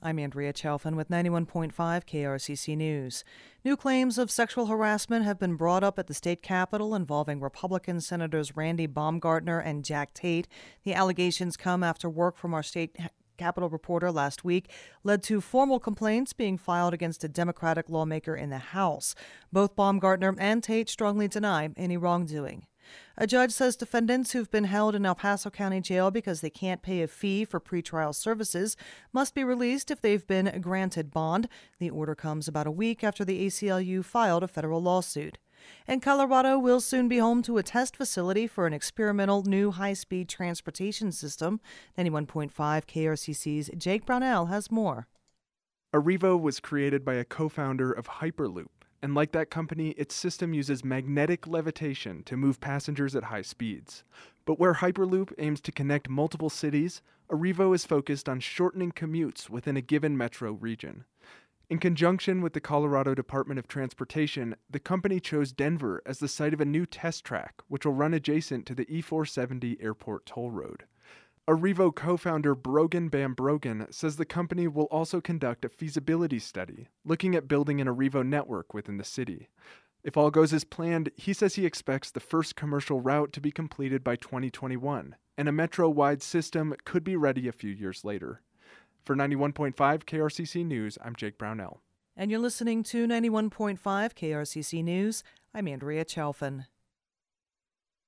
I'm Andrea Chalfin with 91.5 KRCC News. New claims of sexual harassment have been brought up at the state capitol involving Republican Senators Randy Baumgartner and Jack Tate. The allegations come after work from our state Capitol reporter last week led to formal complaints being filed against a Democratic lawmaker in the House. Both Baumgartner and Tate strongly deny any wrongdoing. A judge says defendants who've been held in El Paso County Jail because they can't pay a fee for pretrial services must be released if they've been granted bond. The order comes about a week after the ACLU filed a federal lawsuit. And Colorado will soon be home to a test facility for an experimental new high-speed transportation system. 91.5 KRCC's Jake Brownell has more. Arrivo was created by a co-founder of Hyperloop, and like that company, its system uses magnetic levitation to move passengers at high speeds. But where Hyperloop aims to connect multiple cities, Arrivo is focused on shortening commutes within a given metro region. In conjunction with the Colorado Department of Transportation, the company chose Denver as the site of a new test track, which will run adjacent to the E470 airport toll road. Arrivo co-founder Brogan Bambrogan says the company will also conduct a feasibility study, looking at building an Arrivo network within the city. If all goes as planned, he says he expects the first commercial route to be completed by 2021, and a metro-wide system could be ready a few years later. For 91.5 KRCC News, I'm Jake Brownell. And you're listening to 91.5 KRCC News. I'm Andrea Chalfin.